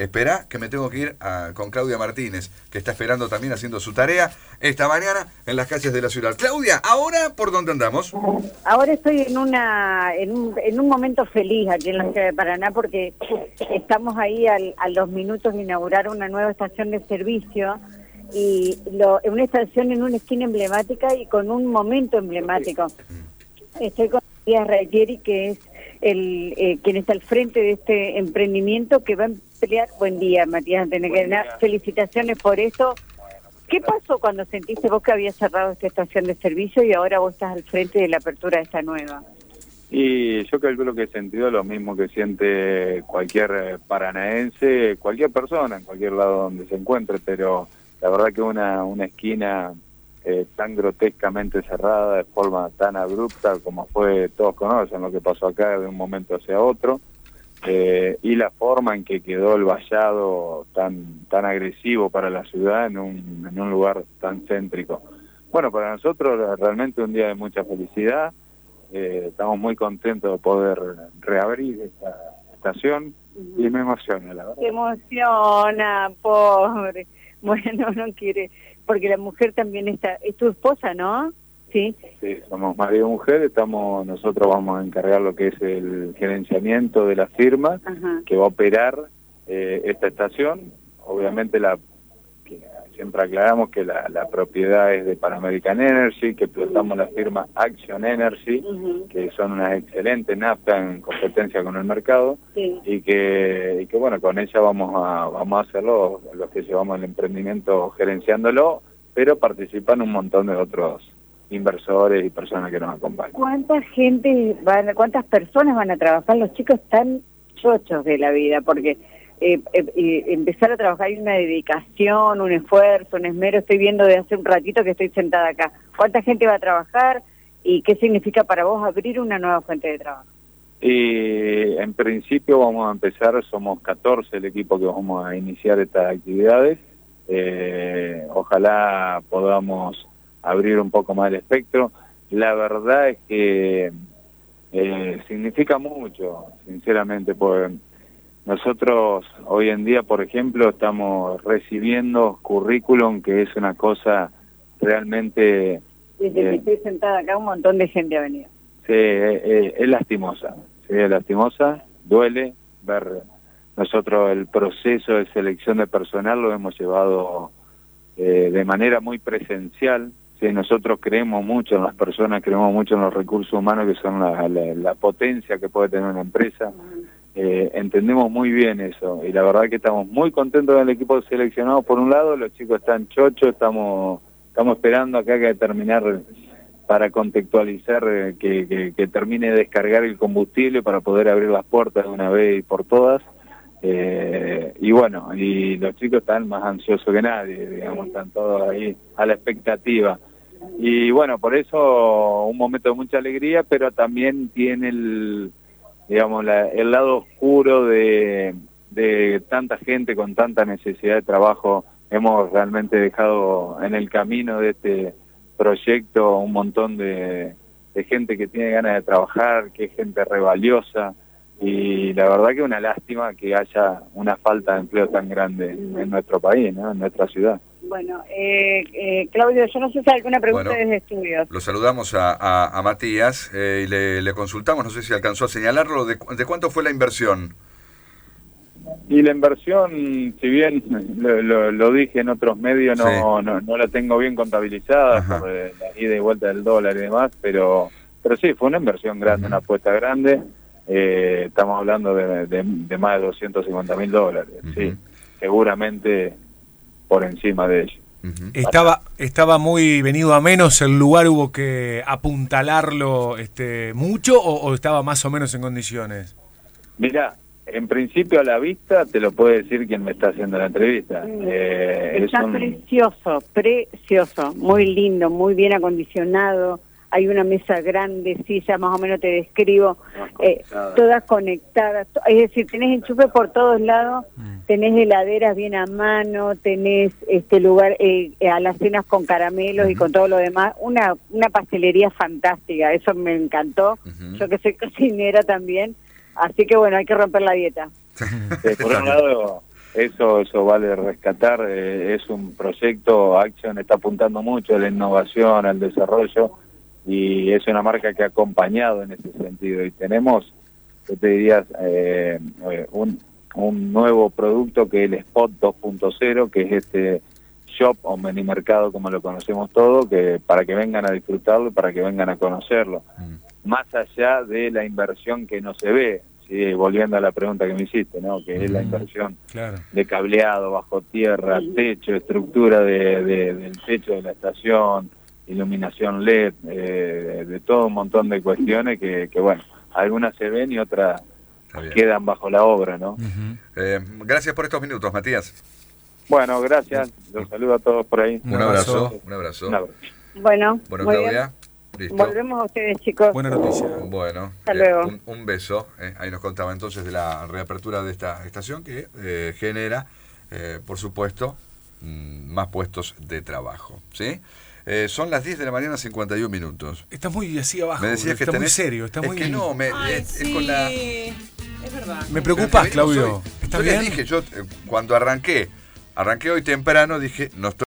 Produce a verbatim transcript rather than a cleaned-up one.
Esperá que me tengo que ir a, con Claudia Martínez, que está esperando también haciendo su tarea esta mañana en las calles de la ciudad. Claudia, ¿ahora por dónde andamos? Ahora estoy en una en un, en un momento feliz aquí en la ciudad de Paraná porque estamos ahí al, a los minutos de inaugurar una nueva estación de servicio y lo, una estación en una esquina emblemática y con un momento emblemático. Estoy con Matías Raigieri, que es el eh, quien está al frente de este emprendimiento que va a emplear. Buen día, Matías, tenés que dar felicitaciones por eso. ¿Qué pasó cuando sentiste vos que había cerrado esta estación de servicio y ahora vos estás al frente de la apertura de esta nueva? Y yo calculo que he sentido lo mismo que siente cualquier paranaense, cualquier persona, en cualquier lado donde se encuentre, pero la verdad que una, una esquina eh, tan grotescamente cerrada, de forma tan abrupta como fue, todos conocen lo que pasó acá de un momento hacia otro, eh, y la forma en que quedó el vallado tan tan agresivo para la ciudad en un, en un lugar tan céntrico. Bueno, para nosotros realmente un día de mucha felicidad, eh, estamos muy contentos de poder reabrir esta estación y me emociona, la verdad. Se emociona, pobre. Bueno, no quiere, porque la mujer también está, es tu esposa, ¿no? Sí. Sí, somos marido y mujer, estamos, nosotros vamos a encargar lo que es el gerenciamiento de la firma. Ajá. Que va a operar eh, esta estación. Obviamente la que siempre aclaramos que la, la propiedad es de Pan American Energy, que explotamos la firma Action Energy, uh-huh. que son unas excelentes naftas en competencia con el mercado, sí. y que y que bueno, con ella vamos a vamos a hacerlo los que llevamos el emprendimiento gerenciándolo, pero participan un montón de otros inversores y personas que nos acompañan. ¿Cuánta gente van, cuántas personas van a trabajar? Los chicos están chochos de la vida, porque eh, eh, eh, empezar a trabajar hay una dedicación, un esfuerzo, un esmero. Estoy viendo de hace un ratito que estoy sentada acá. ¿Cuánta gente va a trabajar y qué significa para vos abrir una nueva fuente de trabajo? Y en principio vamos a empezar, somos catorce el equipo que vamos a iniciar estas actividades. Eh, ojalá podamos abrir un poco más el espectro. La verdad es que eh, significa mucho, sinceramente, porque nosotros hoy en día, por ejemplo, estamos recibiendo currículum, que es una cosa realmente... Desde eh, que estoy sentada acá, un montón de gente ha venido. Sí, eh, eh, es lastimosa, sí, es lastimosa, duele ver. Nosotros el proceso de selección de personal lo hemos llevado eh, de manera muy presencial. Sí, nosotros creemos mucho en las personas, creemos mucho en los recursos humanos, que son la, la, la potencia que puede tener una empresa. Eh, entendemos muy bien eso, y la verdad que estamos muy contentos del equipo seleccionado. Por un lado, los chicos están chochos, estamos estamos esperando acá que terminar para contextualizar, eh, que, que, que termine de descargar el combustible para poder abrir las puertas de una vez y por todas. Eh, y bueno, y los chicos están más ansiosos que nadie, digamos, están todos ahí a la expectativa. Y bueno, por eso un momento de mucha alegría, pero también tiene el, digamos, la, el lado oscuro de, de tanta gente con tanta necesidad de trabajo. Hemos realmente dejado en el camino de este proyecto un montón de, de gente que tiene ganas de trabajar, que es gente re valiosa. Y la verdad que es una lástima que haya una falta de empleo tan grande en nuestro país, ¿no? En nuestra ciudad. Bueno, eh, eh, Claudio, yo no sé si hay alguna pregunta bueno, desde estudios. Lo saludamos a, a, a Matías eh, y le, le consultamos, no sé si alcanzó a señalarlo, ¿de, de cuánto fue la inversión? Y la inversión, si bien lo, lo, lo dije en otros medios, no, sí. no, no la tengo bien contabilizada, Ajá. por la ida y vuelta del dólar y demás, pero, pero sí, fue una inversión grande, uh-huh. una apuesta grande. Eh, estamos hablando de, de, de más de doscientos cincuenta mil dólares, uh-huh. sí, seguramente por encima de ello. Uh-huh. Estaba estaba muy venido a menos el lugar, hubo que apuntalarlo este mucho o, o estaba más o menos en condiciones. Mirá, en principio a la vista te lo puede decir quien me está haciendo la entrevista. Eh, está es un... precioso, precioso, muy lindo, muy bien acondicionado. Hay una mesa grande, sillas, más o menos te describo, eh, todas conectadas. Es decir, tenés enchufe por todos lados, mm. tenés heladeras bien a mano, tenés este lugar, eh, alacenas con caramelos uh-huh. y con todo lo demás. Una una pastelería fantástica, eso me encantó. Uh-huh. Yo que soy cocinera también, así que bueno, hay que romper la dieta. Sí, por un lado, Eso, eso vale rescatar. Eh, es un proyecto, Action está apuntando mucho a la innovación, al desarrollo, y es una marca que ha acompañado en ese sentido. Y tenemos, yo te diría, eh, un, un nuevo producto que es el Spot dos punto cero, que es este shop o mini mercado, como lo conocemos todos, que para que vengan a disfrutarlo y para que vengan a conocerlo. Mm. Más allá de la inversión que no se ve, ¿sí? Volviendo a la pregunta que me hiciste, ¿no? Que mm. es la inversión claro. de cableado, bajo tierra, techo, estructura de, de, del techo de la estación, iluminación L E D, eh, de, de todo un montón de cuestiones que, que bueno, algunas se ven y otras quedan bajo la obra, ¿no? Uh-huh. eh, gracias por estos minutos, Matías. Bueno, gracias. Los saludo a todos por ahí. Un abrazo. Un abrazo. Un abrazo. Bueno, bueno, Claudia. Listo. Volvemos a ustedes, chicos. Buena noticia. Bueno, hasta eh, luego. Un, un beso. Eh. Ahí nos contaba entonces de la reapertura de esta estación que eh, genera, eh, por supuesto, mmm, más puestos de trabajo. ¿Sí? Eh, son las diez de la mañana, cincuenta y un minutos. Está muy así abajo. Me decías que está tenés, muy serio. Está es muy que no, me, Ay, es, sí. es con la... Es verdad. Me preocupas, Claudio. ¿Está bien? Yo les dije, yo eh, cuando arranqué, arranqué hoy temprano, dije, no estoy